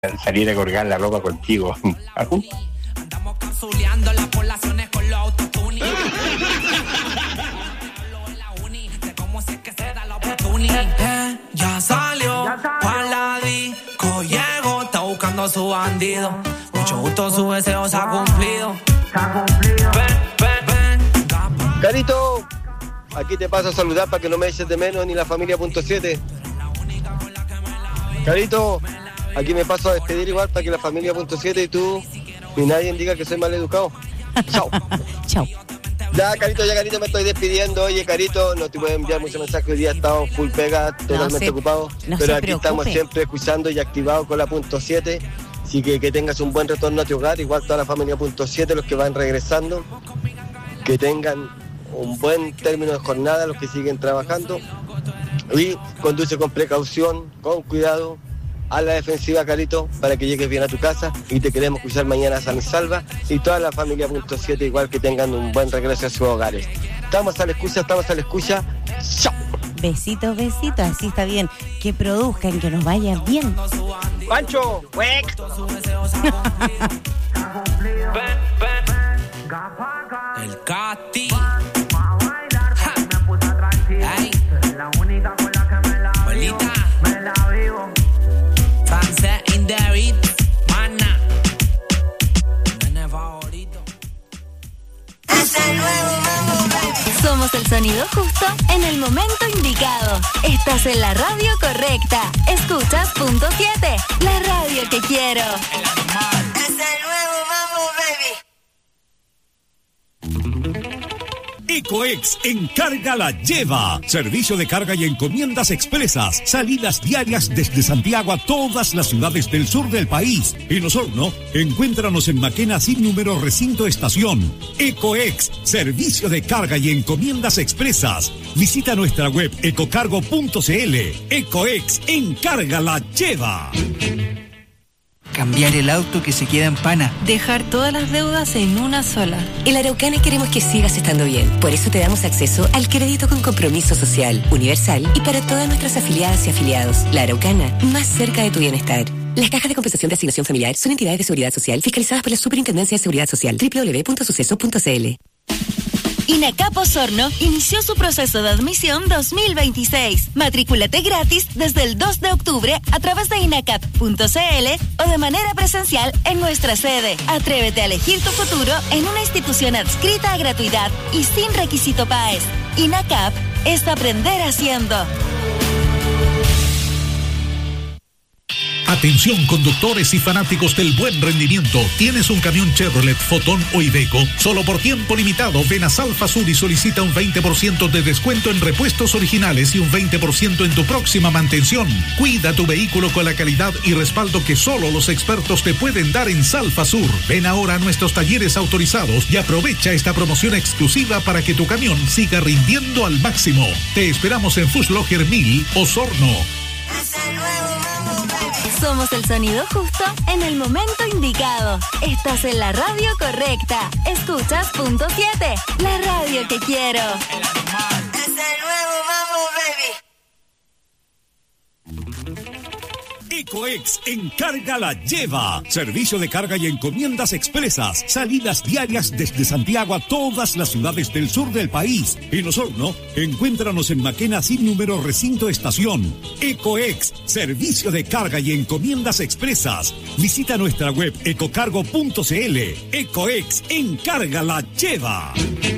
salir a colgar la ropa contigo. Andamos capsuleando las poblaciones con los autotuning. Ya salió pa' la disco, llegó, está buscando a su bandido. Mucho gusto, su deseo se ha cumplido. Carito, aquí te paso a saludar para que no me eches de menos ni la familia .7. Carito, aquí me paso a despedir igual para que la familia .7 y tú ni nadie diga que soy mal educado. Chao. Chao. Ya, Carito, me estoy despidiendo. Oye, Carito, no te voy a enviar muchos mensajes. Hoy día he estado full pega, totalmente ocupado. Pero aquí estamos siempre escuchando y activados con la .7. Así que tengas un buen retorno a tu hogar. Igual toda la familia .7, los que van regresando. Que tengan un buen término de jornada, los que siguen trabajando. Y conduce con precaución, con cuidado, a la defensiva, Carito, para que llegues bien a tu casa. Y te queremos escuchar mañana a San y Salva. Y toda la familia .7 igual, que tengan un buen regreso a sus hogares. Estamos a la escucha. ¡Chao! Besitos, así está bien. Que produzcan, que nos vaya bien. ¡Pancho! ¡Wec! El Cati. Bolita. Francés in the beat. Mana. Nene favorito. Es el nuevo Mambo Baby. Somos el sonido justo en el momento indicado. Estás en la radio correcta. Escuchas punto 7, la radio que quiero. Es el nuevo Mambo Baby. Ecoex Encarga la Lleva. Servicio de carga y encomiendas expresas. Salidas diarias desde Santiago a todas las ciudades del sur del país. En Osorno, encuéntranos en Maquena sin número recinto estación. Ecoex, servicio de carga y encomiendas expresas. Visita nuestra web ecocargo.cl. Ecoex Encarga la Lleva. Cambiar el auto que se queda en pana. Dejar todas las deudas en una sola. En la Araucana queremos que sigas estando bien. Por eso te damos acceso al crédito con compromiso social, universal y para todas nuestras afiliadas y afiliados. La Araucana, más cerca de tu bienestar. Las cajas de compensación de asignación familiar son entidades de seguridad social fiscalizadas por la Superintendencia de Seguridad Social. www.suceso.cl. INACAP Osorno inició su proceso de admisión 2026. Matrículate gratis desde el 2 de octubre a través de inacap.cl o de manera presencial en nuestra sede. Atrévete a elegir tu futuro en una institución adscrita a gratuidad y sin requisito PAES. INACAP es aprender haciendo. Atención, conductores y fanáticos del buen rendimiento. ¿Tienes un camión Chevrolet, Fotón o Iveco? Solo por tiempo limitado, ven a Salfa Sur y solicita un 20% de descuento en repuestos originales y un 20% en tu próxima mantención. Cuida tu vehículo con la calidad y respaldo que solo los expertos te pueden dar en Salfa Sur. Ven ahora a nuestros talleres autorizados y aprovecha esta promoción exclusiva para que tu camión siga rindiendo al máximo. Te esperamos en Fußlocher 1000, Osorno. Es el nuevo Mambo Baby. Somos el sonido justo en el momento indicado. Estás en la radio correcta. Escuchas punto 7, la radio que quiero. Es el nuevo Mambo Baby. Ecoex Encarga la Lleva. Servicio de carga y encomiendas expresas. Salidas diarias desde Santiago a todas las ciudades del sur del país. En Osorno, encuéntranos en Maquena sin número recinto estación. Ecoex, servicio de carga y encomiendas expresas. Visita nuestra web ecocargo.cl. Ecoex Encarga la Lleva.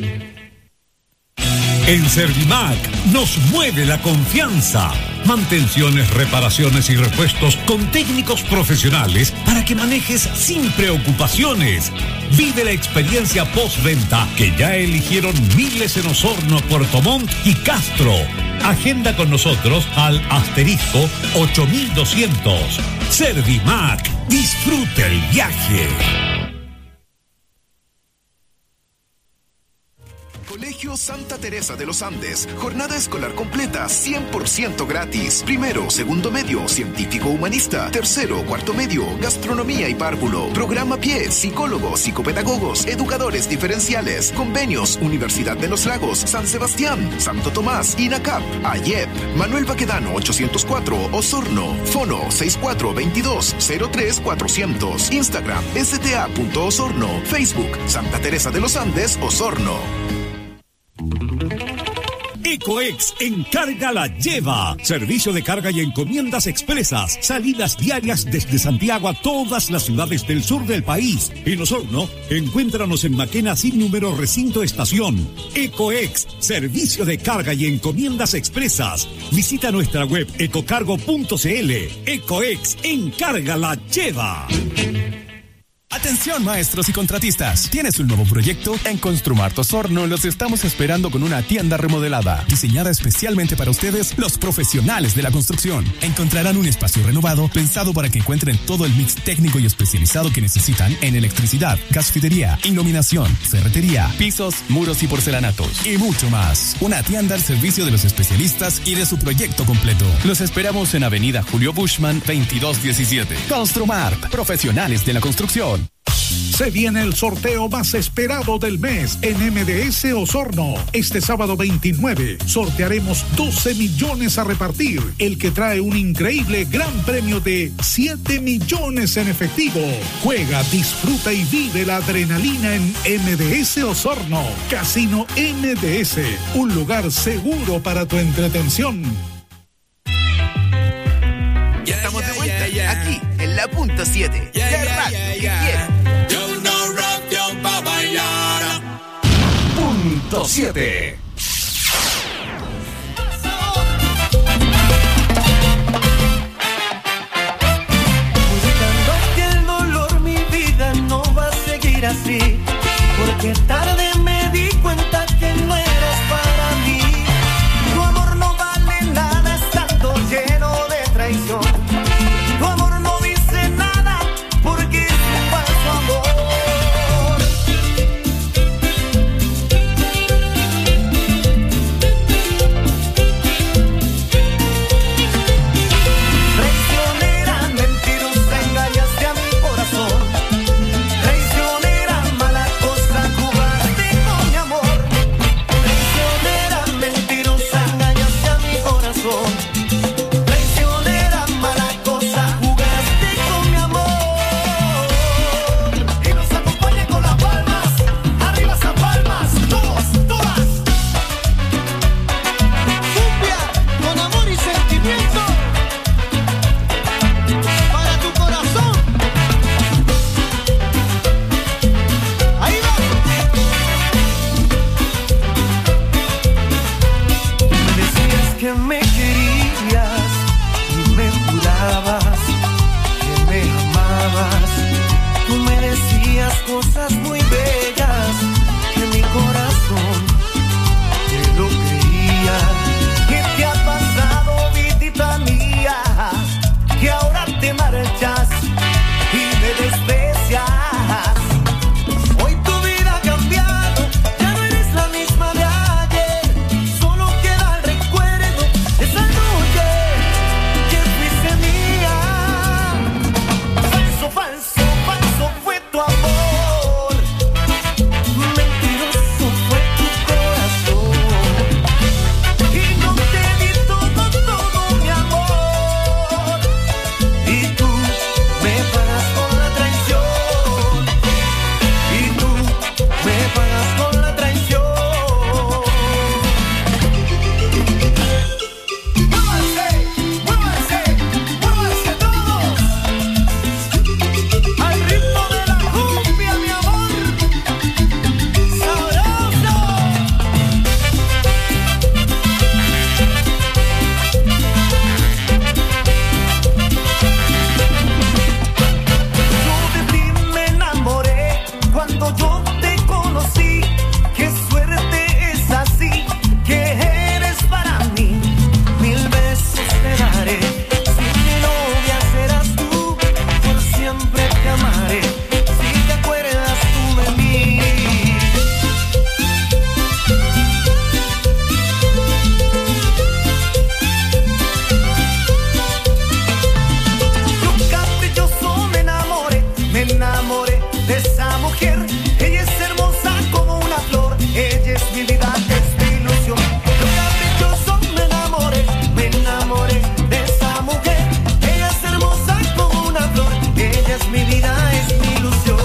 En Servimac nos mueve la confianza. Mantenciones, reparaciones y repuestos con técnicos profesionales para que manejes sin preocupaciones. Vive la experiencia postventa que ya eligieron miles en Osorno, Puerto Montt y Castro. Agenda con nosotros al *8200. Servimac, disfruta el viaje. Colegio Santa Teresa de los Andes. Jornada escolar completa, 100% gratis. Primero, segundo medio, científico humanista. Tercero, cuarto medio, gastronomía y párvulo. Programa pie, psicólogos, psicopedagogos, educadores diferenciales. Convenios, Universidad de los Lagos, San Sebastián, Santo Tomás, INACAP, AYEP. Manuel Baquedano, 804, Osorno. Fono, 6422-03-400. Instagram, sta.osorno. Facebook, Santa Teresa de los Andes, Osorno. Ecoex Encarga la Lleva. Servicio de carga y encomiendas expresas. Salidas diarias desde Santiago a todas las ciudades del sur del país. En Osorno, encuéntranos en Maquena sin número recinto estación. Ecoex, servicio de carga y encomiendas expresas. Visita nuestra web ecocargo.cl. Ecoex Encarga la Lleva. Atención maestros y contratistas, ¿tienes un nuevo proyecto? En Construmart Osorno los estamos esperando con una tienda remodelada, diseñada especialmente para ustedes, los profesionales de la construcción. Encontrarán un espacio renovado, pensado para que encuentren todo el mix técnico y especializado que necesitan en electricidad, gasfidería, iluminación, ferretería, pisos, muros y porcelanatos, y mucho más. Una tienda al servicio de los especialistas y de su proyecto completo. Los esperamos en Avenida Julio Bushman, 2217. Construmart, profesionales de la construcción. Se viene el sorteo más esperado del mes en MDS Osorno. Este sábado 29 sortearemos 12 millones a repartir, el que trae un increíble gran premio de 7 millones en efectivo. Juega, disfruta y vive la adrenalina en MDS Osorno. Casino MDS, un lugar seguro para tu entretención. Estamos de vuelta aquí en la punto 7. Punto 7. Buscando que el dolor, mi vida no va a seguir así, porque tarde me di cuenta que no eras para mí. Tu amor no vale nada estando lleno de traición. Tu amor no dice nada porque es un falso amor. Traicionera, mentirosa, engañaste a mi corazón. Traicionera, mala cosa, jugaste con mi amor. Traicionera, mentirosa, engañaste a mi corazón. Traicionera, mala cosa, jugaste con mi amor. Y nos acompaña con las palmas, arriba esas palmas, todos, todas. Cumbia, con amor y sentimiento, para tu corazón. Ahí va. Me decías que me querías y me jurabas que me amabas. Tú me decías cosas muy bellas que mi corazón te lo creía. ¿Qué te ha pasado, vidita mía? Que ahora te marchas y me desprecias. Hoy tu vida ha cambiado, ya no eres la misma de ayer. Solo queda el recuerdo de esa noche que fuiste mía. Falso, falso, falso fue tu amor. Mentiroso fue tu corazón. Y no te di todo, todo mi amor. Y tú me pagas con la traición. mi vida es mi ilusión.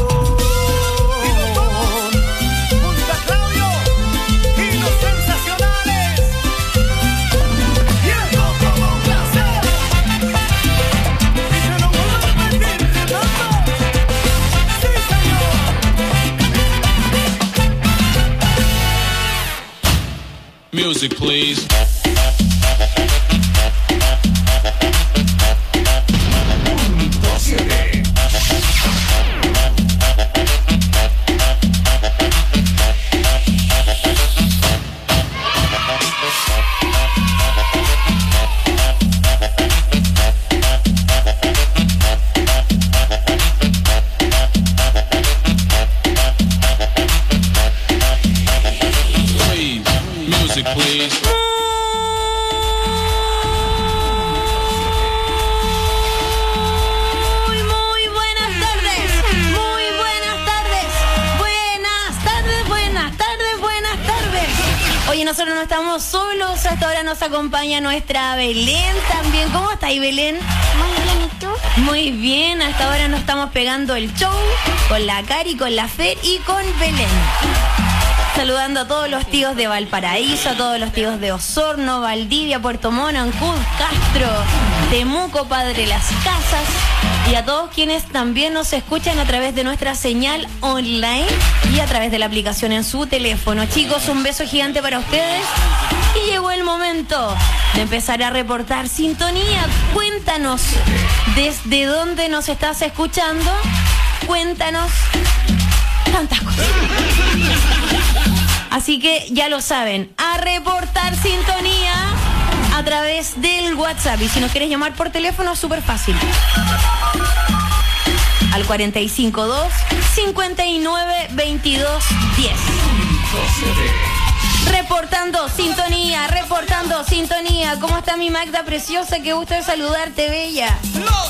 Junto a Claudio y los sensacionales. Llego como un placer. Y se lo voy a repetir, Fernando. Sí, señor. Music, please. Nosotros no estamos solos, hasta ahora nos acompaña nuestra Belén también. ¿Cómo está ahí, Belén? Muy bien, ¿y tú? Muy bien, hasta ahora nos estamos pegando el show con la Cari, con la Fer y con Belén. Saludando a todos los tíos de Valparaíso, a todos los tíos de Osorno, Valdivia, Puerto Montt, Ancud, Castro, Temuco, Padre Las Casas y a todos quienes también nos escuchan a través de nuestra señal online y a través de la aplicación en su teléfono. Chicos, un beso gigante para ustedes y llegó el momento de empezar a reportar sintonía. Cuéntanos desde dónde nos estás escuchando. Cuéntanos tantas cosas. Así que ya lo saben, a reportar sintonía a través del WhatsApp. Y si nos quieres llamar por teléfono, súper fácil. Al 452-5922-10. Reportando sintonía. ¿Cómo está mi Magda preciosa? Qué gusto de saludarte, bella.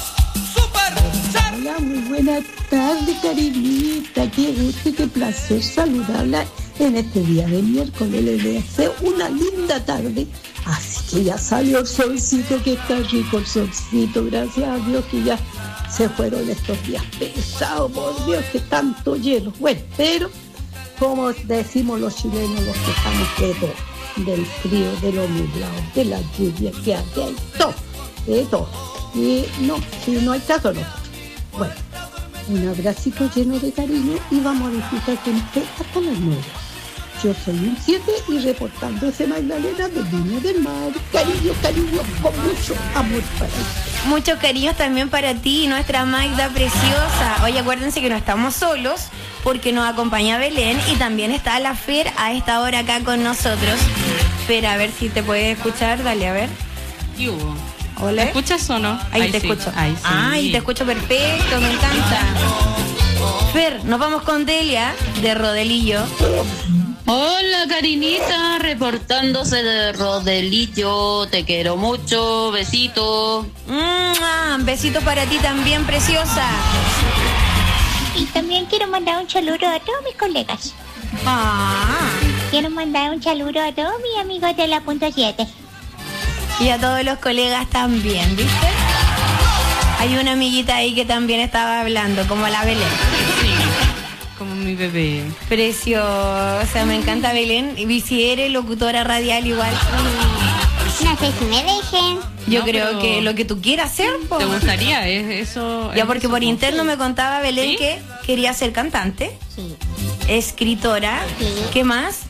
Hola, muy buenas tardes, cariñita. Qué gusto y qué placer saludarla en este día de miércoles. Les deseo una linda tarde. Así que ya salió el solcito, que está rico el solcito. Gracias a Dios que ya se fueron estos días pesados. Por Dios, que tanto hielo. Bueno, pero como decimos los chilenos, los que estamos de todo, del frío, de lo nublado, de la lluvia que hace, hay todo, de todo. Y no, si no hay caso, no. Bueno, un abracito lleno de cariño y vamos a disfrutar con usted hasta las 9. Yo soy un 7 y reportándose Magdalena de Viña del Mar. Cariño, con mucho amor para usted. Muchos cariños también para ti, nuestra Magda preciosa. Oye, acuérdense que no estamos solos porque nos acompaña Belén y también está la Fer a esta hora acá con nosotros. Fer, a ver si te puedes escuchar, dale, a ver. ¿Qué hubo? Hola. ¿Me escuchas o no? Ahí te escucho. Ahí sí. Ay, te escucho perfecto, me encanta. Fer, nos vamos con Delia de Rodelillo. Hola, Karinita, reportándose de Rodelillo. Te quiero mucho, besito. Besito para ti también, preciosa. Y también quiero mandar un saludo a todos mis colegas. Quiero mandar un saludo a todos mis amigos de la punto 7. Y a todos los colegas también, ¿viste? Hay una amiguita ahí que también estaba hablando, como la Belén. Sí, como mi bebé. Preciosa, me encanta Belén. Y si eres locutora radial igual. No sé si me dejen. Yo creo que lo que tú quieras hacer, ¿te gustaría? Eso. Ya, porque por interno me contaba Belén, ¿sí?, que quería ser cantante. Sí. Escritora. Sí. ¿Qué más?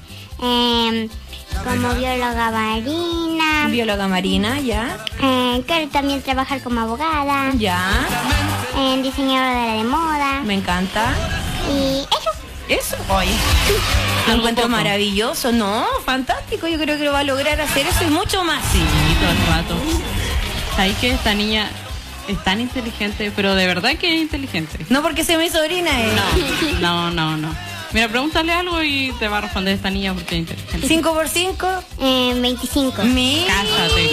Como bióloga marina. Bióloga marina, ya. Quiero también trabajar como abogada. Ya. Diseñadora de moda. Me encanta. Y eso. Eso, oye. Lo encuentro maravilloso, ¿no? Fantástico, yo creo que lo va a lograr hacer eso y mucho más. Sí, todo el rato. ¿Sabes que esta niña es tan inteligente? Pero de verdad que es inteligente. No porque sea mi sobrina, No. Mira, pregúntale algo y te va a responder esta niña porque es inteligente. 5 por 5, 25. Mira. Cásate.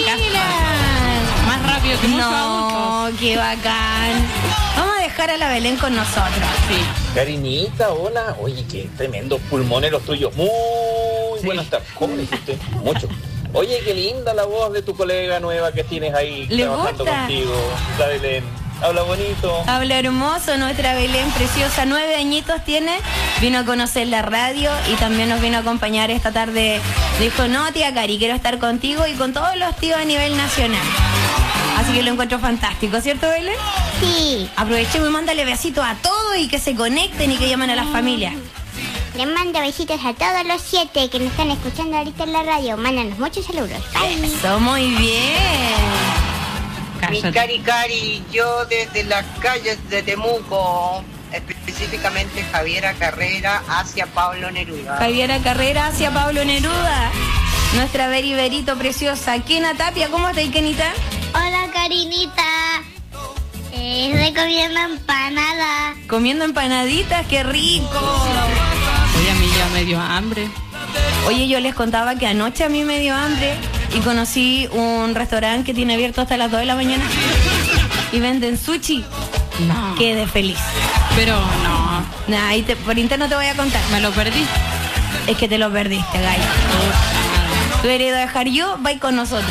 Más rápido que muchos adultos. No, qué bacán. Vamos a dejar a la Belén con nosotros. Sí. Cariñita, hola. Oye, qué tremendos pulmones los tuyos. Muy buenas tardes. ¿Cómo le hiciste? Mucho. Oye, qué linda la voz de tu colega nueva que tienes ahí ¿Le trabajando gusta? contigo, la Belén. Habla bonito. Habla hermoso, nuestra Belén preciosa, 9 añitos tiene, vino a conocer la radio y también nos vino a acompañar esta tarde. Dijo, no, tía Cari, quiero estar contigo y con todos los tíos a nivel nacional. Así que lo encuentro fantástico, ¿cierto, Belén? Sí. Aprovechemos y mándale besitos a todos y que se conecten y que llamen a las familias. Les mando besitos a todos los 7 que nos están escuchando ahorita en la radio. Mándanos muchos saludos. Bye. Eso, muy bien. Mi Cari, yo desde las calles de Temuco, específicamente Javiera Carrera hacia Pablo Neruda. Javiera Carrera hacia Pablo Neruda. Nuestra Berito preciosa. Kena Tapia, ¿cómo estás, Kenita? Hola, Karinita. Estoy comiendo empanada. Comiendo empanaditas, qué rico. Oye, a mí ya me dio hambre. Oye, yo les contaba que anoche a mí me dio hambre y conocí un restaurante que tiene abierto hasta las 2 de la mañana y venden sushi. No. Quedé feliz. Pero no. Nah, por interno te voy a contar. Me lo perdí. Es que te lo perdiste, Gaya. Tú eres de dejar yo, vais con nosotros.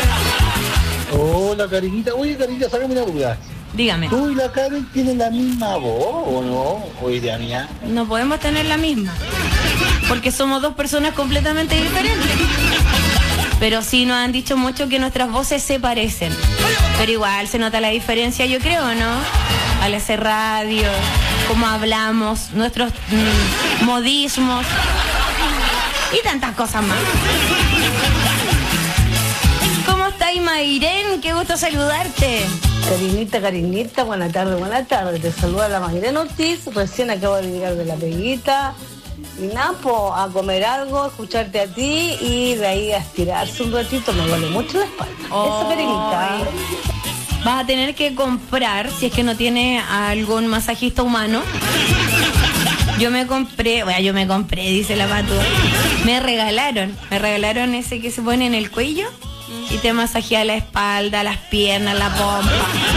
Hola, Karinita. Oye, Karinita, sácame una duda. Dígame. ¿Tú y la Karen tienen la misma voz o no? ¿O idea mía? No podemos tener la misma. Porque somos dos personas completamente diferentes. Pero sí nos han dicho mucho que nuestras voces se parecen. Pero igual se nota la diferencia, yo creo, ¿no? Al hacer radio, cómo hablamos, nuestros modismos y tantas cosas más. ¿Cómo está Mayren? Qué gusto saludarte. Karinita, buenas tardes. Te saluda la Mayren Ortiz. Recién acabo de llegar de la peguita. Y Napo, a comer algo, escucharte a ti y de ahí a estirarse un ratito. Me duele mucho la espalda. Eso, Karinita. Vas a tener que comprar, si es que no tiene algún masajista humano. Yo me compré, dice la Patu. Me regalaron ese que se pone en el cuello y te masajea la espalda, las piernas, la pompa.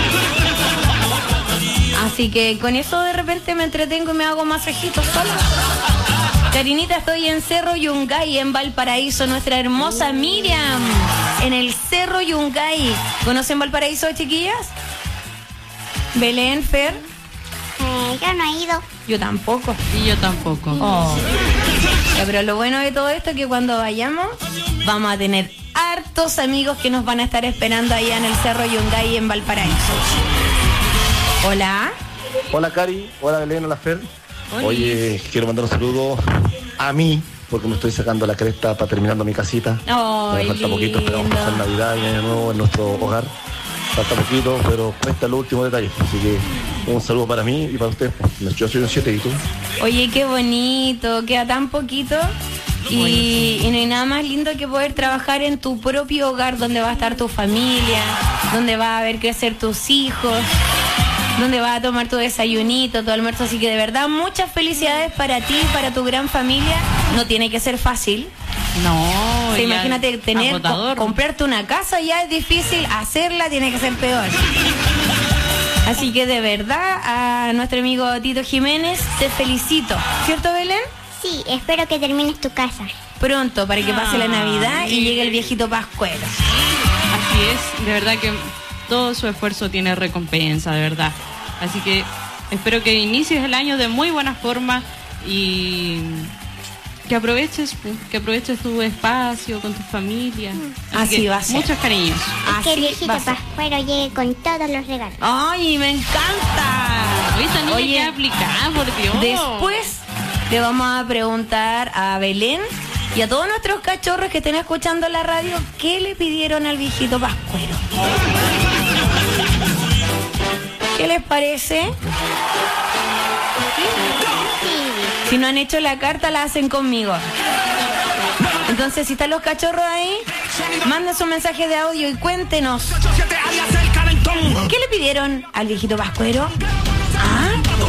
Así que con eso de repente me entretengo y me hago masajitos sola. Karinita, estoy en Cerro Yungay, en Valparaíso, nuestra hermosa Miriam, en el Cerro Yungay. ¿Conocen Valparaíso, chiquillas? Belén, Fer. Yo no he ido. Yo tampoco. Y yo tampoco. Oh. Ya, pero lo bueno de todo esto es que cuando vayamos vamos a tener hartos amigos que nos van a estar esperando allá en el Cerro Yungay en Valparaíso. Hola. Hola, Cari. Hola, Belén. Hola, Fer. Hola. Oye, quiero mandar un saludo a mí, porque me estoy sacando la cresta para terminando mi casita. Oh, me falta poquito, esperamos pasar Navidad y Año Nuevo en nuestro hogar. Falta poquito, pero cuesta los últimos detalles. Así que un saludo para mí y para usted. Yo soy un 7 y tú. Oye, qué bonito, queda tan poquito. Y no hay nada más lindo que poder trabajar en tu propio hogar, donde va a estar tu familia, donde va a ver crecer tus hijos, donde vas a tomar tu desayunito, tu almuerzo. Así que de verdad, muchas felicidades para ti, para tu gran familia. No tiene que ser fácil. No, o sea, imagínate tener, comprarte una casa ya es difícil, hacerla tiene que ser peor. Así que de verdad, a nuestro amigo Tito Jiménez, te felicito. ¿Cierto, Belén? Sí, espero que termines tu casa pronto, para que pase la Navidad y llegue el viejito Pascuero. Así es, de verdad que todo su esfuerzo tiene recompensa, de verdad. Así que espero que inicies el año de muy buena forma y que aproveches tu espacio con tu familia. Así va a ser. Muchos cariños. Es que el viejito Pascuero llegue con todos los regalos. ¡Ay, me encanta! Oye, ya aplicada, por Dios. Después le vamos a preguntar a Belén y a todos nuestros cachorros que estén escuchando la radio, ¿qué le pidieron al viejito Pascuero? ¿Qué les parece? Si no han hecho la carta, la hacen conmigo. Entonces, si están los cachorros ahí, manden su mensaje de audio y cuéntenos. ¿Qué le pidieron al viejito Pascuero? ¿Ah?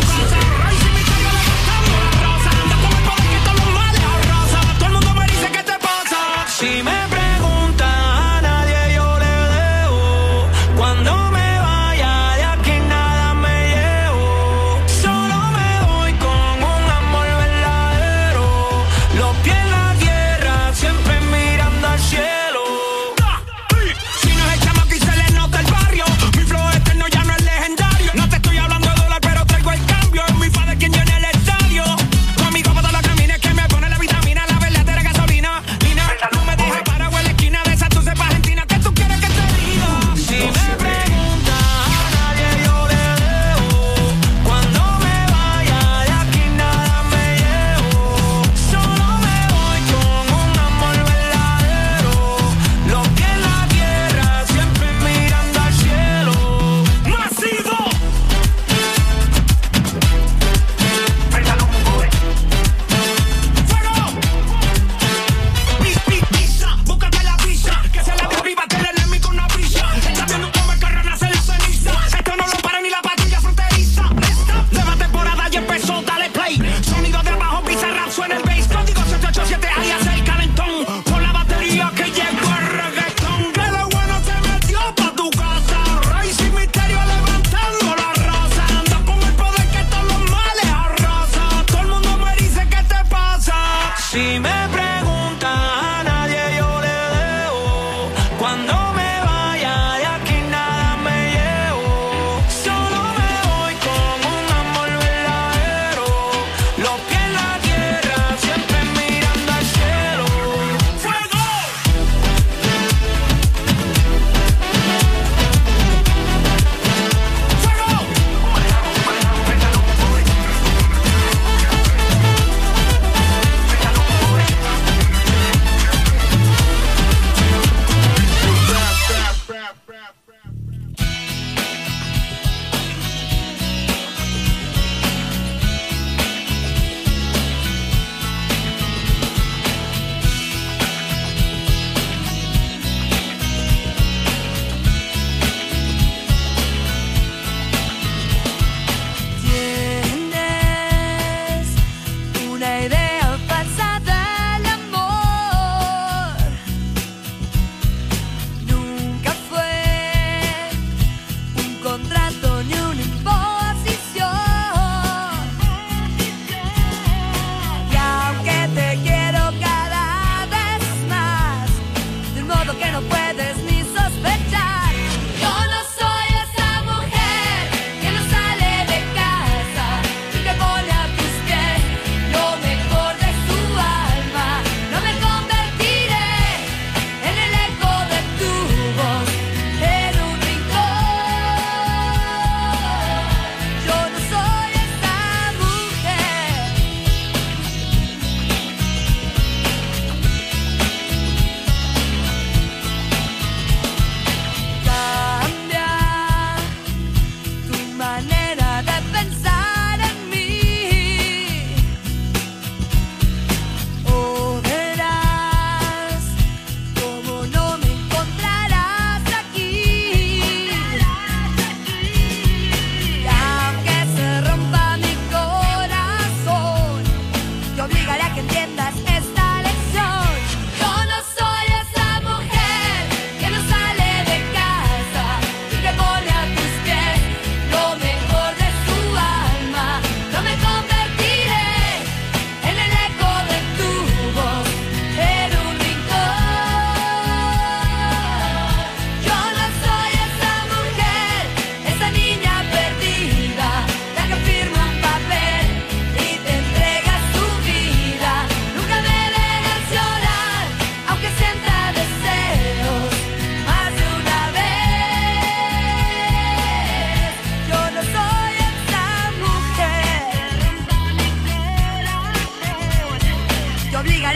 Si me pregunta a nadie yo le dejo. Cuando me vaya de aquí nada me llevo. Solo me voy con un amor verdadero. Los pies en la tierra, siempre mirando al cielo. Si no es chamaco y se le nota el barrio, mi flow eterno ya no es legendario.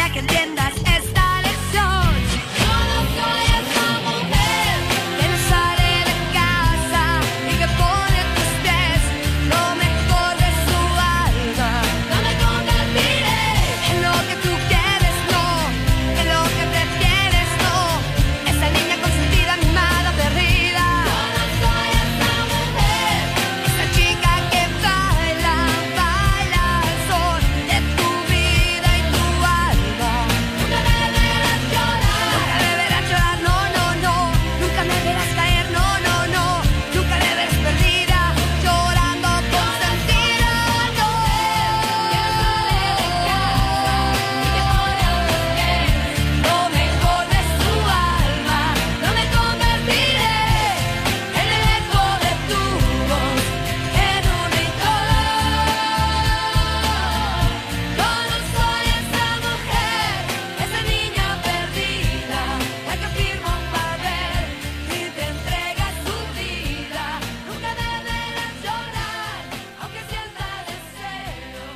para que entiendas esta lección. Yo no soy esa mujer que no sale de casa y que pone a tus pies lo mejor de su alma. No me convertiré en lo que tú quieres, no, en lo que prefieres, no. Esa niña consentida, mimada, perdida. Yo no soy esa mujer, esa chica que baila, baila al sol de tu vida y tu alma. Nunca me verás llorar, no, no, no. Nunca me verás caer, no, no, no. Nunca me verás perdida, llorando consentida, no. Lo mejor de su alma, no me convertiré en el eco de tu voz, en un rincón. Yo no soy esa mujer, esa niña perdida, la que firma un papel y te entrega su vida. Nunca me verás llorar, aunque sienta deseos.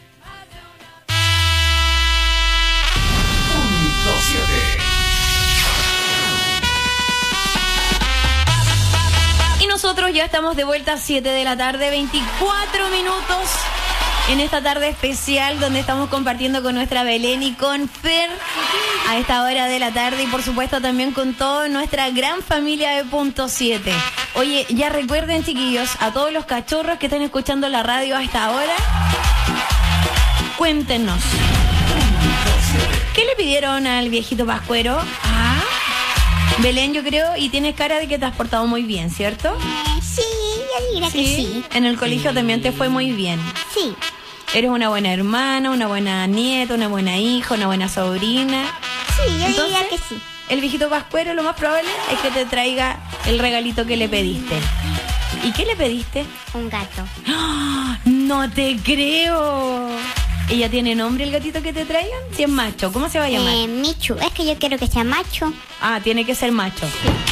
Y nosotros ya estamos de vuelta a 7 de la tarde, 24 minutos en esta tarde especial donde estamos compartiendo con nuestra Belén y con Fer a esta hora de la tarde y por supuesto también con toda nuestra gran familia de Punto 7. Oye, ya recuerden, chiquillos, a todos los cachorros que están escuchando la radio a esta hora, cuéntenos, ¿qué le pidieron al viejito Pascuero? Belén, yo creo, y tienes cara de que te has portado muy bien, ¿cierto? Sí, yo diría que sí. En el colegio también te fue muy bien. Sí. Eres una buena hermana, una buena nieta, una buena hija, una buena sobrina. Sí, yo Entonces, diría que sí. El viejito Pascuero lo más probable es que te traiga el regalito que le pediste. ¿Y qué le pediste? Un gato. ¡Ah! ¡No te creo! ¿Ella tiene nombre el gatito que te traigan? Si es macho, ¿cómo se va a llamar? Michu, es que yo quiero que sea macho. Ah, tiene que ser macho.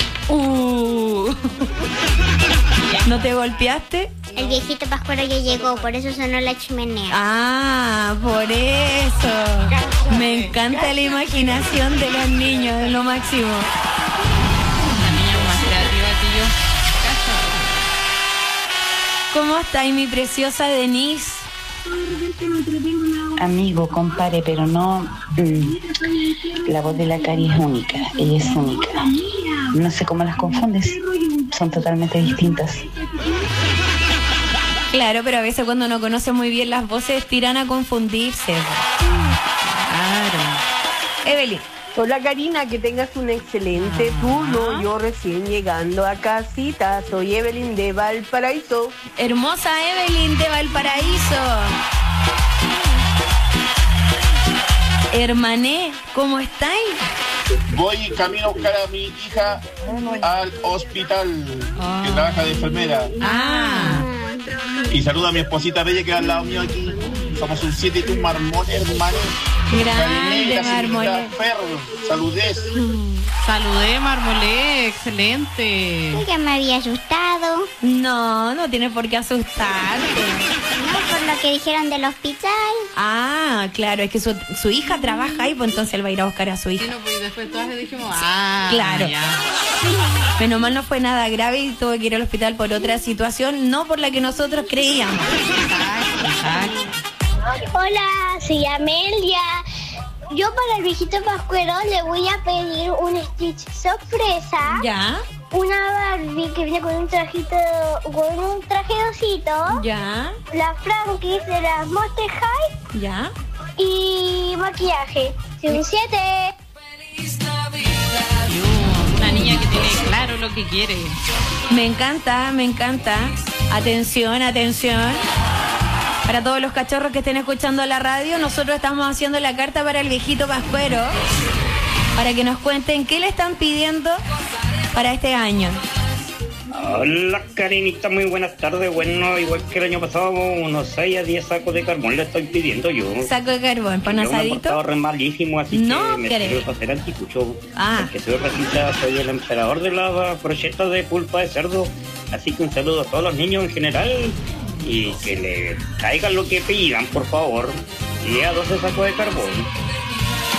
¿No te golpeaste? El viejito Pascuero ya llegó, por eso sonó la chimenea. Ah, por eso. Me encanta la imaginación de los niños, es lo máximo. La niña más creativa que yo. ¿Cómo está mi preciosa Denise? Amigo, compare, pero no. La voz de la Cari es única, ella es única. No sé cómo las confundes, son totalmente distintas. Claro, pero a veces cuando no conocen muy bien las voces tiran a confundirse. Claro. Evelyn. Hola Karina, que tengas un excelente turno. Yo recién llegando a casita. Soy Evelyn de Valparaíso. Hermosa Evelyn de Valparaíso. Hermané, ¿cómo estáis? Voy camino a buscar a mi hija al hospital, que trabaja de enfermera. Y saluda a mi esposita bella que va al lado mío aquí. Somos un 7 y tú marmón, hermano. Grande, Marmolé. Saludés. Saludé, Marmolé, excelente. Sí, que me había asustado. No, no tienes por qué asustarte. No, por lo que dijeron del hospital. Ah, claro, es que su hija trabaja ahí, pues entonces él va a ir a buscar a su hija. Sí, no, pues después todas le dijimos, claro. Ya. Menos mal no fue nada grave y tuvo que ir al hospital por otra situación, no por la que nosotros creíamos. Hola, soy Amelia. Yo para el viejito Pascuero le voy a pedir un Stitch sorpresa. ¿Ya? Una Barbie que viene con un trajito, con un traje de osito. ¿Ya? La Frankie de las Monster High. ¿Ya? Y maquillaje. Soy un 7. Una niña que tiene claro lo que quiere. Me encanta, me encanta. Atención, atención. Para todos los cachorros que estén escuchando la radio, nosotros estamos haciendo la carta para el viejito Pascuero para que nos cuenten qué le están pidiendo para este año. Hola Karinita, muy buenas tardes. Bueno, igual que el año pasado, unos 6 a 10 sacos de carbón le estoy pidiendo yo. ¿Saco de carbón? ¿Para un asadito? Yo me he portado re malísimo, así no, que me sirve para hacer anticucho. Ah. Porque soy el emperador de las brochetas de pulpa de cerdo. Así que un saludo a todos los niños en general. Y que le caigan lo que pidan, por favor. Y a 12 sacos de carbón.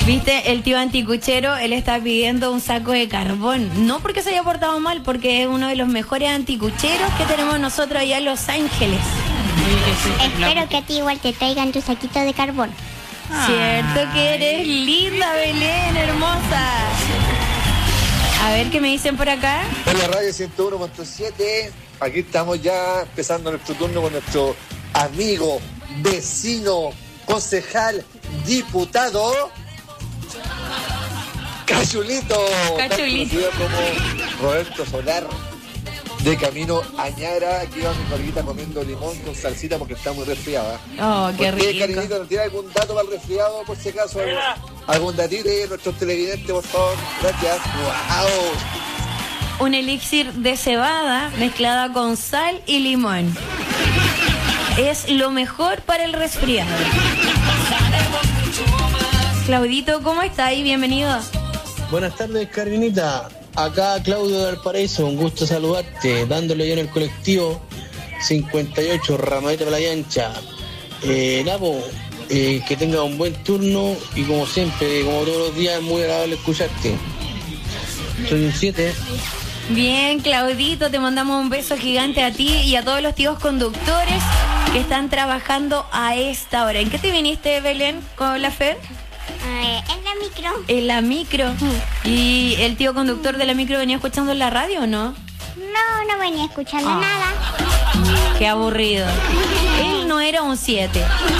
Viste, el tío anticuchero, él está pidiendo un saco de carbón. No porque se haya portado mal, porque es uno de los mejores anticucheros que tenemos nosotros allá en Los Ángeles. Espero que a ti igual te traigan tu saquito de carbón. Cierto que eres linda, Belén, hermosa. A ver qué me dicen por acá. En la radio 101.7, aquí estamos ya empezando nuestro turno con nuestro amigo, vecino, concejal, diputado, Cachulito. Conocido como Roberto Solar, de camino a Ñara. Aquí va mi corguita comiendo limón con salsita porque está muy resfriada. Oh, qué rico. Cariñito, ¿nos tiene algún dato para el resfriado, por si acaso? ¿Algún datito de nuestros televidentes, por favor? Gracias. ¡Wow! Un elixir de cebada mezclada con sal y limón. Es lo mejor para el resfriado. Claudito, ¿cómo está ahí? Bienvenido. Buenas tardes, Carminita. Acá Claudio del Paraíso, un gusto saludarte, dándole yo en el colectivo 58, Ramadita Playa Ancha. Napo, que tenga un buen turno y como siempre, como todos los días, muy agradable escucharte. Soy un 7. Bien, Claudito, te mandamos un beso gigante a ti y a todos los tíos conductores que están trabajando a esta hora. ¿En qué te viniste, Belén, con la Fer? En la micro. En la micro. ¿Y el tío conductor de la micro venía escuchando en la radio o no? No venía escuchando nada. Qué aburrido. Él no era un 7.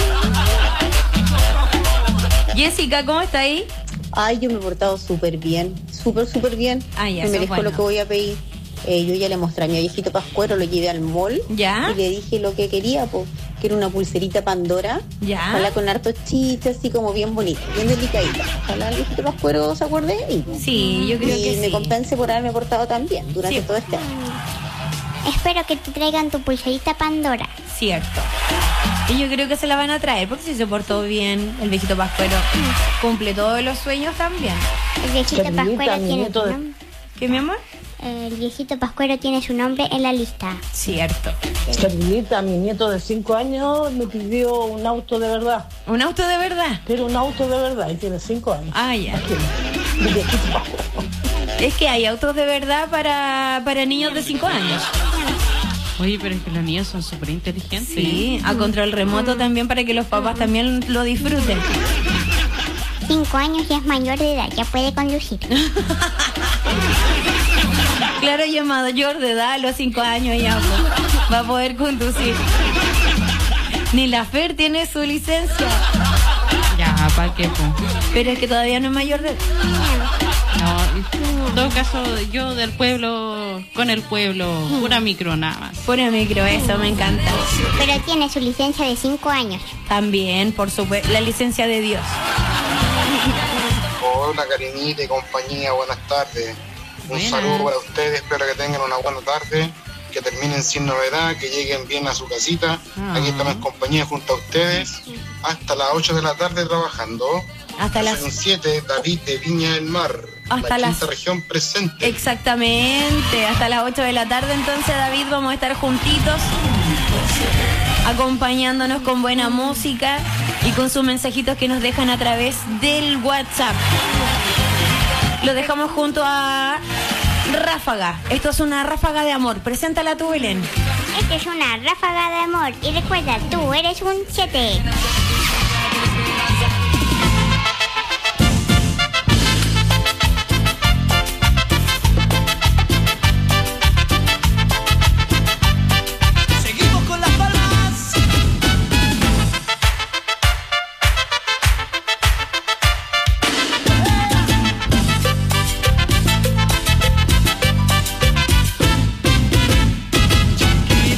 Jessica, ¿cómo está ahí? Ay, yo me he portado súper bien. Súper bien. Ya, me merezco lo que voy a pedir. Yo ya le mostré a mi viejito Pascuero, lo llevé al mall. ¿Ya? Y le dije lo que quería, pues, que era una pulserita Pandora. ¿Ya? Ojalá con hartos chistes, así como bien bonita, bien delicadita. Ojalá el viejito Pascuero se acuerde de mí. Sí, yo creo que sí. Y me compense por haberme portado tan bien durante todo este año. Espero que te traigan tu pulserita Pandora. Cierto. Y yo creo que se la van a traer, porque si se portó bien, el viejito Pascuero cumple todos los sueños también. El viejito Pascuero tiene tu nombre. ¿Qué, mi amor? El viejito Pascuero tiene su nombre en la lista. Cierto. Carlita, mi nieto de 5 años me pidió un auto de verdad. ¿Un auto de verdad? Pero un auto de verdad y tiene 5 años. Ya. Es que hay autos de verdad para niños de 5 años. Oye, pero es que los niños son súper inteligentes. Sí, a control remoto también para que los papás también lo disfruten. 5 años ya es mayor de edad, ya puede conducir. Claro, ya mayor de edad, a los 5 años ya va a poder conducir. Ni la Fer tiene su licencia. Ya, ¿para qué? Pero es que todavía no es mayor de edad. No, en todo caso, yo del pueblo, con el pueblo, pura micro nada más. Pura micro, eso me encanta. Pero tiene su licencia de 5 años. También, por supuesto, la licencia de Dios. Hola, Karinita y compañía, buenas tardes. Un saludo para ustedes, espero que tengan una buena tarde, que terminen sin novedad, que lleguen bien a su casita. Aquí estamos en compañía junto a ustedes, hasta las 8 de la tarde trabajando. Hasta las 7, David de Viña del Mar, hasta la quinta región presente. Exactamente, hasta las 8 de la tarde entonces, David, vamos a estar juntitos, acompañándonos con buena música y con sus mensajitos que nos dejan a través del WhatsApp. Lo dejamos junto a Ráfaga. Esto es una ráfaga de amor. Preséntala tú, Belén. Esto es una ráfaga de amor. Y recuerda, tú eres un 7. Seguimos con las palmas.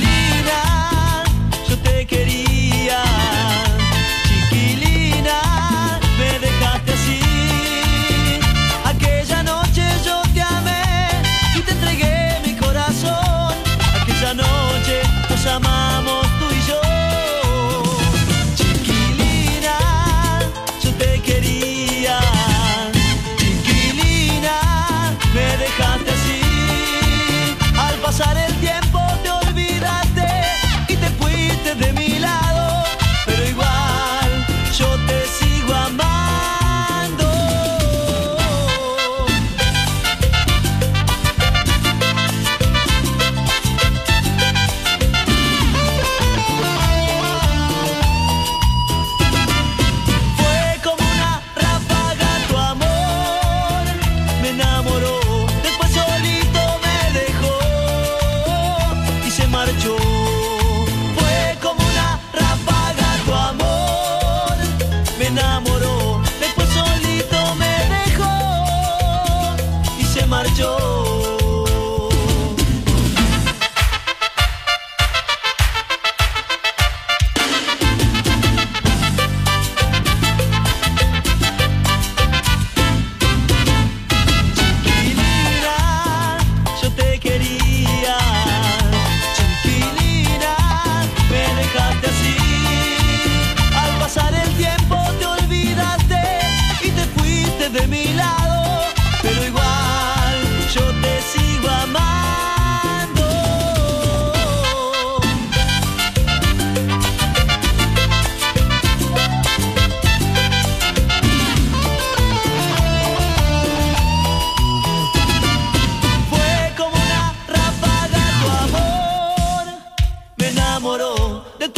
Chiquilina, yo te quería. Chiquilina,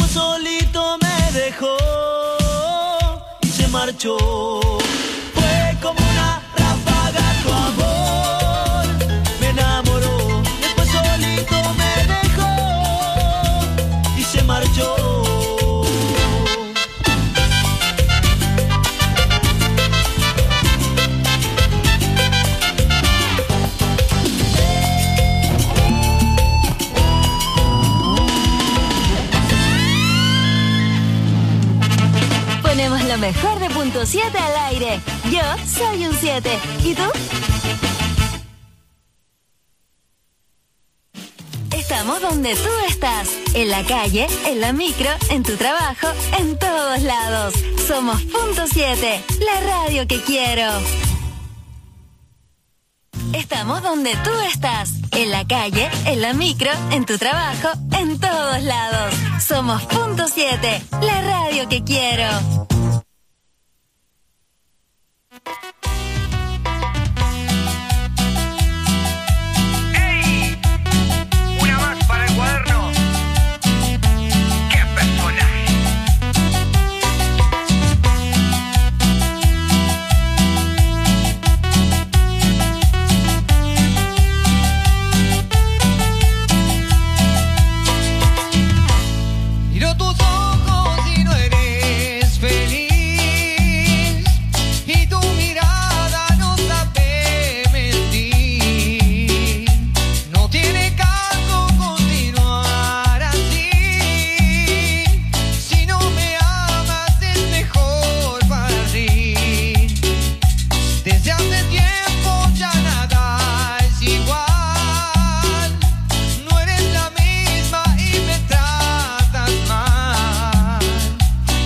solito me dejó y se marchó. Fue como una ráfaga tu amor, me enamoró. Después solito me dejó y se marchó. Ponemos lo mejor de Punto 7 al aire. Yo soy un 7. ¿Y tú? Estamos donde tú estás. En la calle, en la micro, en tu trabajo, en todos lados. Somos Punto 7, la radio que quiero. Estamos donde tú estás. En la calle, en la micro, en tu trabajo, en todos lados. Somos Punto 7, la radio que quiero. Una más para el cuaderno. ¡Qué personaje! Miro tus ojos y no eres feliz. Y tu mirada no sabe mentir. No tiene caso continuar así. Si no me amas es mejor partir. Desde hace tiempo ya nada es igual. No eres la misma y me tratas mal.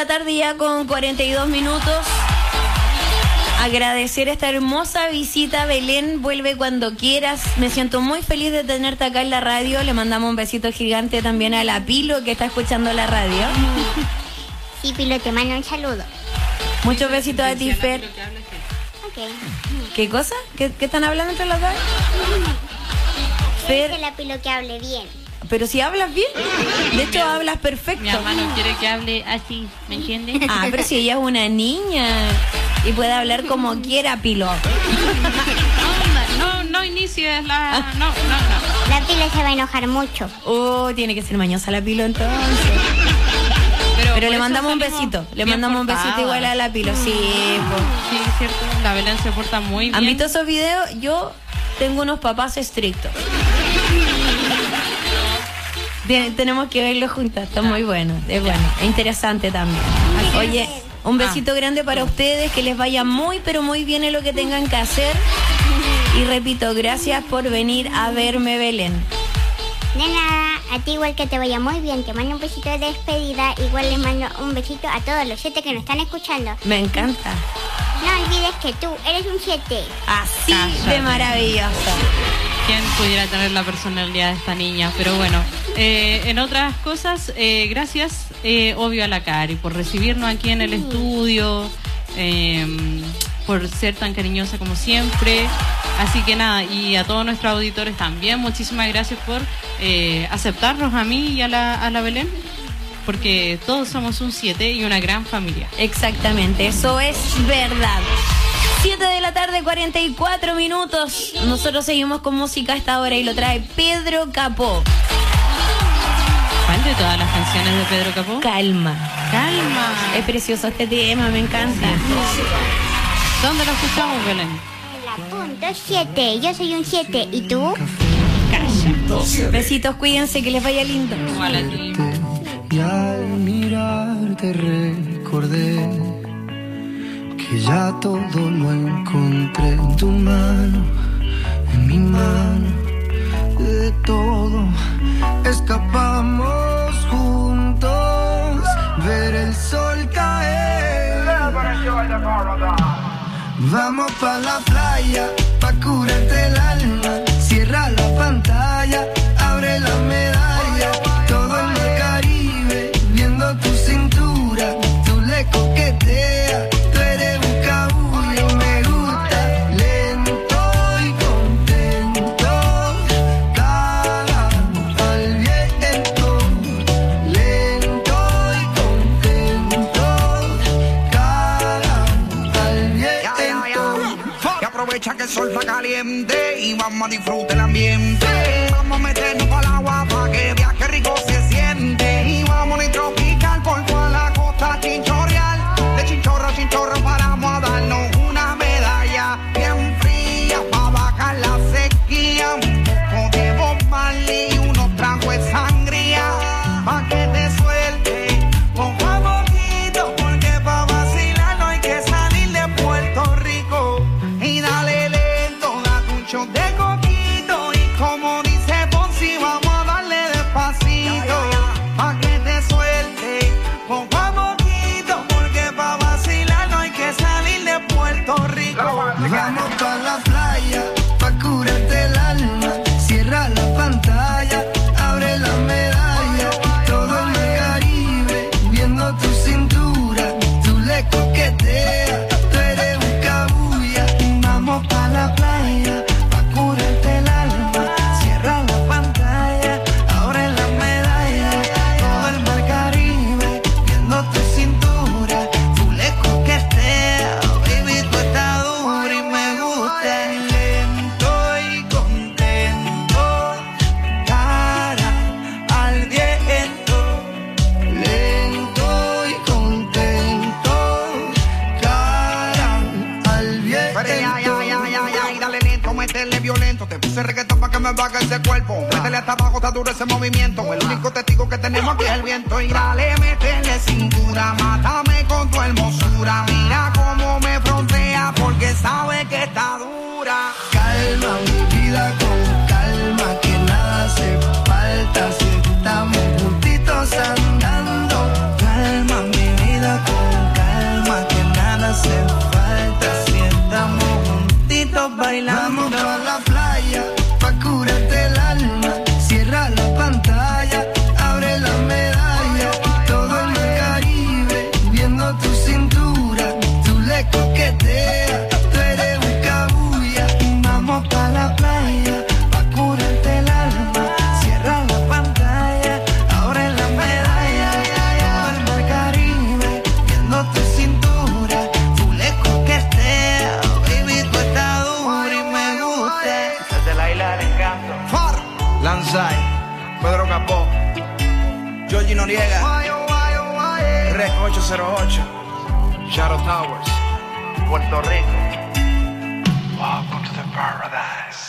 la tarde ya con 42 minutos. Agradecer esta hermosa visita, Belén, vuelve cuando quieras. Me siento muy feliz de tenerte acá en la radio. Le mandamos un besito gigante también a la Pilo que está escuchando la radio. Sí, Pilo, te mando un saludo. Muchos besitos a ti, Fer. Ok. ¿Qué cosa? ¿Qué están hablando entre los dos? Fer. Dice la Pilo que hable bien. Pero si hablas bien, de hecho hablas perfecto. Mi hermano quiere que hable así, ¿me entiendes? Ah, pero si ella es una niña y puede hablar como quiera, Pilo. No inicies la... No. La Pilo se va a enojar mucho. Tiene que ser mañosa la Pilo entonces. Pero le mandamos un besito. Le mandamos un besito igual a la Pilo. Sí, sí, es cierto. La Belén se porta muy bien. ¿Han visto esos videos? Yo tengo unos papás estrictos. Tenemos que verlo juntas, está muy bueno, es bueno, es interesante también. Oye, un besito grande para ustedes, que les vaya muy pero muy bien en lo que tengan que hacer. Y repito, gracias por venir a verme, Belén. De nada, a ti igual que te vaya muy bien, te mando un besito de despedida, igual les mando un besito a todos los 7 que nos están escuchando. Me encanta. No olvides que tú eres un 7. Así de maravilloso. ¿Quién pudiera tener la personalidad de esta niña? Pero bueno, en otras cosas, gracias, obvio, a la Cari por recibirnos aquí en el estudio, por ser tan cariñosa como siempre. Así que nada, y a todos nuestros auditores también, muchísimas gracias por aceptarnos a mí y a la Belén, porque todos somos un 7 y una gran familia. Exactamente, eso es verdad. 7 de la tarde, 44 minutos. Nosotros seguimos con música a esta hora y lo trae Pedro Capó. ¿Cuál de todas las canciones de Pedro Capó? Calma. Es precioso este tema, me encanta. ¿Dónde lo escuchamos, Belén? En la punto 7, yo soy un 7, ¿y tú? Calla. Besitos, cuídense, que les vaya lindo. Igual a ti. Y al mirarte recordé que ya todo lo encontré en tu mano, en mi mano. De todo escapamos juntos, ver el sol caer. Vamos pa' la playa, pa' curarte el alma. Cierra la pantalla, abre la medalla. Todo en el Caribe, viendo tu cintura. Tú le coqueteas. Que el sol está caliente y vamos a disfrutar el ambiente. Vamos a meternos para el agua para que viaje rico se siente. Y vamos a tropical por toda la costa chinchorreal. De chinchorro a chinchorro paramos a darnos una medalla bien fría para bajar la sequía. Un poco de Bob Marley y unos tragos de sangría para que te suelte poco a poquito, porque para vacilar no hay que salir de Puerto Rico. Y dale de coquito y como dice Ponzi, vamos a darle despacito pa' que te suelte poco a poquito, porque pa' vacilar no hay que salir de Puerto Rico. Vamos pa' la playa, pa' curarte el alma. Cierra la pantalla, abre la medalla. Todo en el Caribe, viendo tu cintura. Tú le coqueteas, tú eres un cabulla. Vamos pa' la playa, ese reggaetón pa' que me baje ese cuerpo. Métele hasta abajo, está duro ese movimiento. El único testigo que tenemos aquí es el viento. Y dale, métele cintura, mátame con tu hermosura. Mira cómo me frontea porque sabe que está dura. Calma mi vida con calma, que nada hace falta si estamos juntitos andando. Calma mi vida Capó, Georgie Noriega, Rec 808, Shadow Towers, Puerto Rico. Welcome to the paradise.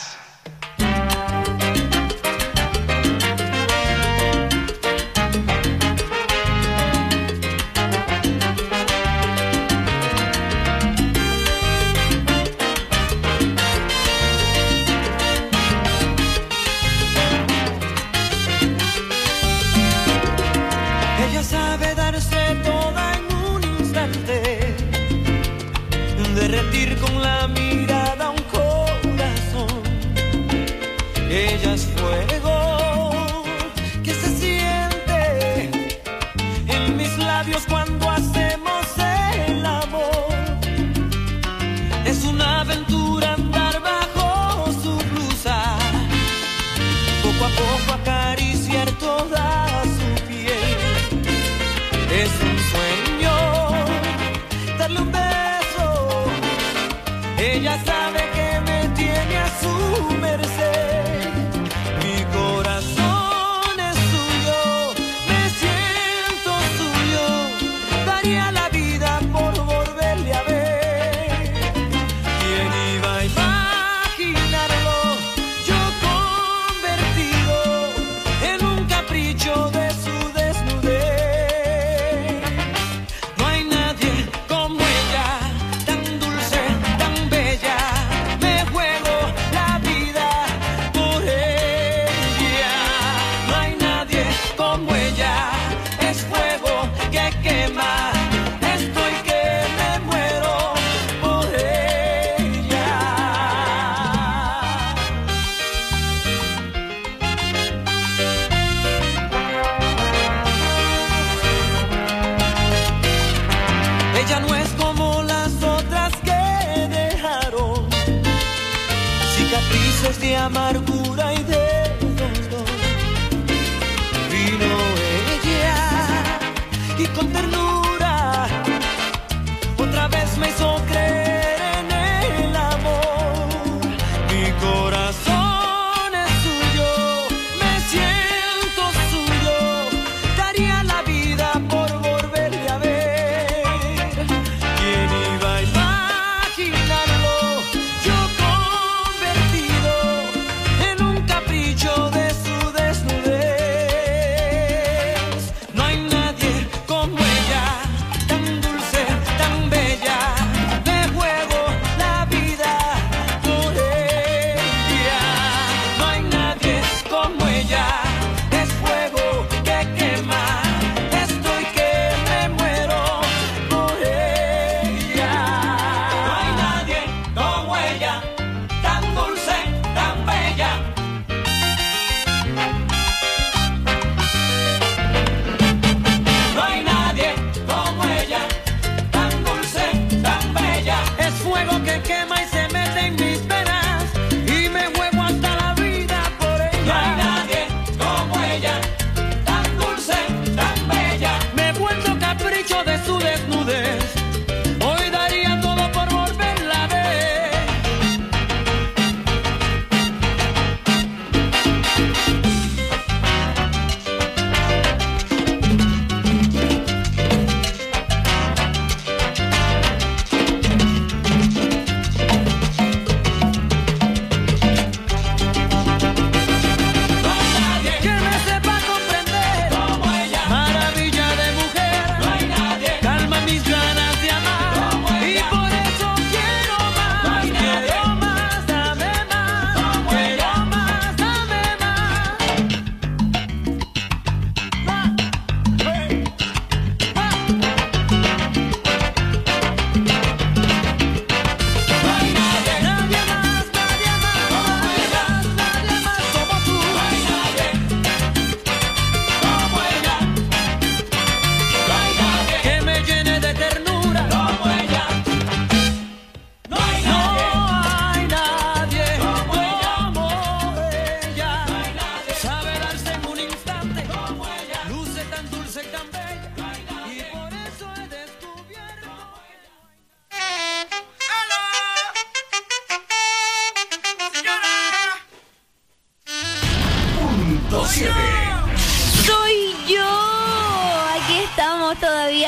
Ella sabe darse toda en un instante, derretir con la mirada un corazón. Ella es fuego que se siente en mis labios cuando hacemos el amor. Es una aventura andar bajo su blusa, poco a poco acariciar toda su piel. Es un sueño darle un beso. Ella sabe que me tiene a su merced. Mi corazón es suyo, me siento suyo. Daría la vida por volverle a ver. ¿Quién iba a imaginarlo? Yo convertido en un capricho de su desnudez. No hay nadie como ella, tan dulce, tan bella. Me juego la vida por ella. No hay nadie como ella, es fuego que quema. Estoy que me muero por ella. Ella no es como las otras que dejaron cicatrices de amargura y de dolor. Vino ella y con ternura otra vez me hizo creer en el amor. Mi corazón es suyo, me siento suyo. Daría la vida por volverle a ver. ¿Quién iba a imaginarlo? Yo convertido en un capricho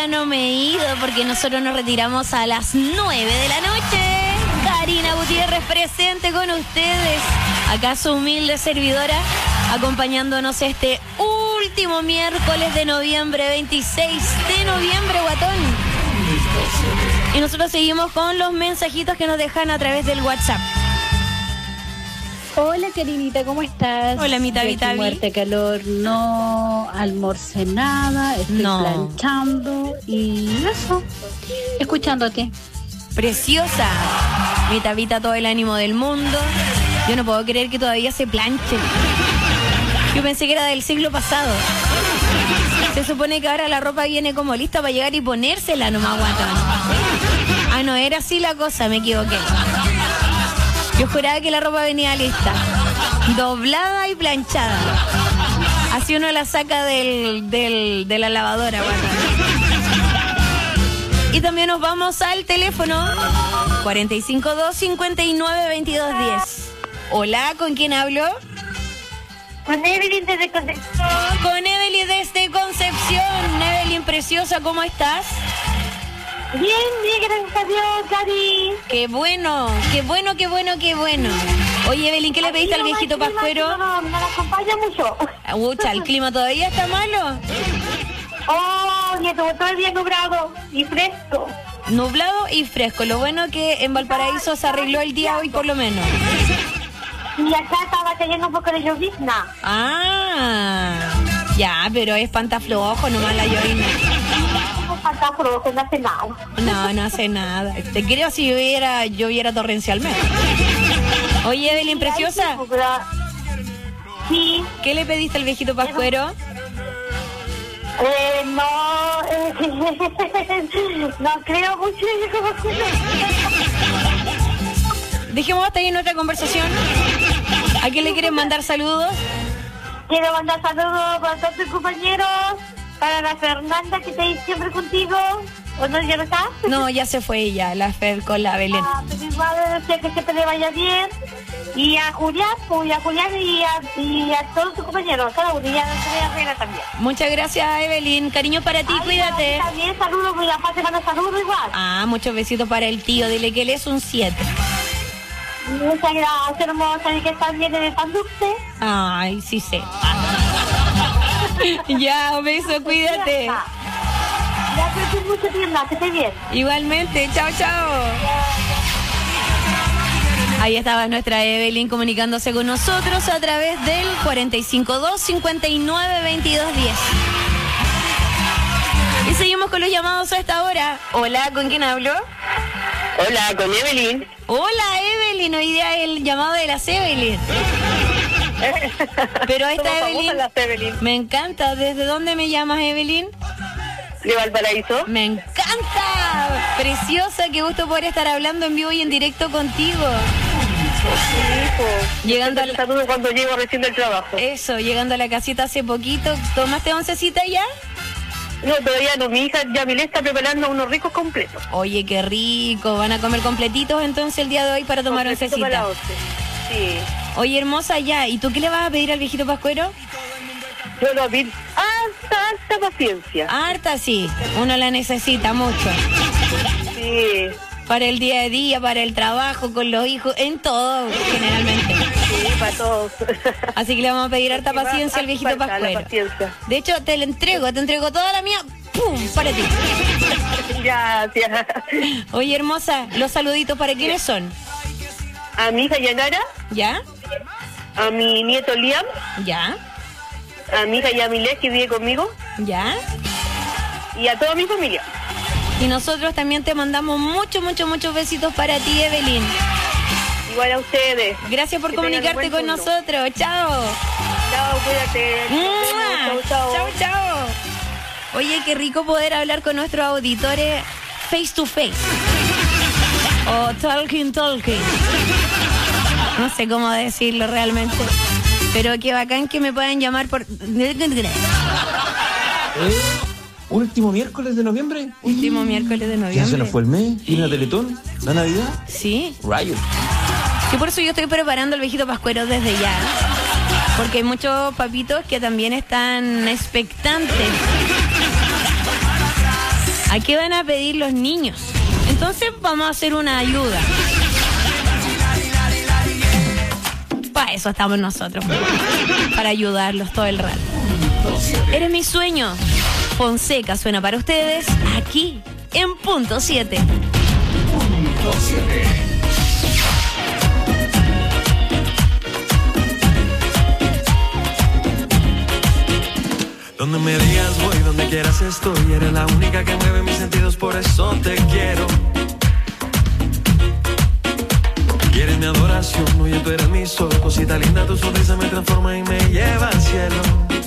todavía no me he ido porque nosotros nos retiramos a las 9 de la noche. Karina Gutiérrez presente con ustedes. Acá su humilde servidora, acompañándonos este último miércoles de noviembre, 26 de noviembre, guatón. Y nosotros seguimos con los mensajitos que nos dejan a través del WhatsApp. Hola, Karinita, ¿cómo estás? Hola, mi Tavi. Muerte, calor, no almorcé nada, estoy planchando y eso, escuchándote. Preciosa, mi Tavita, todo el ánimo del mundo. Yo no puedo creer que todavía se planche. Yo pensé que era del siglo pasado. Se supone que ahora la ropa viene como lista para llegar y ponérsela nomás, guatón. Ah, no, era así la cosa, me equivoqué. Yo juraba que la ropa venía lista, doblada y planchada. Así uno la saca de la lavadora, guatón. Y también nos vamos al teléfono 452-592210. Hola, ¿con quién hablo? Con Evelyn desde Concepción. Con Evelyn desde Concepción. Evelyn, preciosa, ¿cómo estás? Bien, gracias a Dios, Cari. Qué bueno. Oye, Evelyn, ¿qué le pediste al viejito Pascuero? No me acompaña mucho. Ucha, ¿el clima todavía está malo? Oh, nieto, todo el día nublado y fresco. Nublado y fresco. Lo bueno que en Valparaíso se arregló el día hoy por lo menos. Y acá estaba cayendo un poco de llovizna. Ah, ya, pero es pantaflojo nomás la llovizna. Pantaflojo, no hace nada. No hace nada. Te creo si lloviera torrencialmente. Oye, Evelyn, preciosa. Sí. ¿Qué le pediste al viejito Pascuero? No creo mucho. Dejemos hasta ahí nuestra conversación. ¿A quién le quieren mandar saludos? Quiero mandar saludos para todos tus compañeros, para la Fernanda que está ahí siempre contigo. ¿O no, ya no está? No, ya se fue ella, la Fer con la Belén. Pero igual deseo que siempre le vaya bien. Y a Julián, y a todos tus compañeros, cada uno, y a la Reina también. Muchas gracias, Evelyn. Cariño para ti, cuídate. También saludos, muy aparte mando saludos igual. Ah, muchos besitos para el tío, dile que él es un 7. Muchas gracias, hermosa, y que estás bien en el Panducte. Ay, sí sé. Ya, un beso, cuídate. Ya, que mucho tiempo, que estés bien. Igualmente, chao. Ahí estaba nuestra Evelyn comunicándose con nosotros a través del 452-592210. Y seguimos con los llamados a esta hora. Hola, ¿con quién hablo? Hola, con Evelyn. Hola, Evelyn. Hoy día el llamado de las Evelyn. Pero esta Evelyn me encanta. ¿Desde dónde me llamas, Evelyn? De Valparaíso. Me encanta. Preciosa, qué gusto poder estar hablando en vivo y en directo contigo. Llegando al saludo cuando llego recién del trabajo. Eso, llegando a la casita hace poquito. ¿Tomaste oncecita ya? No, todavía no. Mi hija Yamile está preparando unos ricos completos. Oye, qué rico. ¿Van a comer completitos entonces el día de hoy para tomar oncecita? Para la once. Sí. Oye, hermosa, ya. ¿Y tú qué le vas a pedir al viejito Pascuero? Yo lo pido harta paciencia. Harta, sí. Uno la necesita mucho. Sí. Para el día a día, para el trabajo, con los hijos, en todo, generalmente. Sí, para todos. Así que le vamos a pedir harta paciencia al viejito Pascuero. De hecho, te entrego toda la mía. ¡Pum! Para ti. Gracias. Oye, hermosa, los saluditos, ¿para quiénes son? A mi hija Yanara. ¿Ya? A mi nieto Liam. ¿Ya? A mi hija Yamile, que vive conmigo. ¿Ya? Y a toda mi familia. Y nosotros también te mandamos muchos besitos para ti, Evelyn. Igual a ustedes. Gracias por comunicarte con nosotros. Chao. Chao, cuídate. Chao. Oye, qué rico poder hablar con nuestros auditores face to face. O talking. No sé cómo decirlo realmente. Pero qué bacán que me puedan llamar por... ¿Último miércoles de noviembre? Último miércoles de noviembre. ¿Ya se nos fue el mes? ¿Y la Teletón? ¿La Navidad? Sí. Rayos. Y por eso yo estoy preparando el viejito Pascuero desde ya. Porque hay muchos papitos que también están expectantes. ¿A qué van a pedir los niños? Entonces vamos a hacer una ayuda. Para eso estamos nosotros, para ayudarlos todo el rato. Eres mi sueño. Fonseca suena para ustedes aquí en Punto 7. Punto 7. Donde me digas voy, donde quieras estoy. Eres la única que mueve mis sentidos, por eso te quiero. Y eres mi adoración, oye, tú eres mi sol. Cosita linda, tu sonrisa me transforma y me lleva al cielo.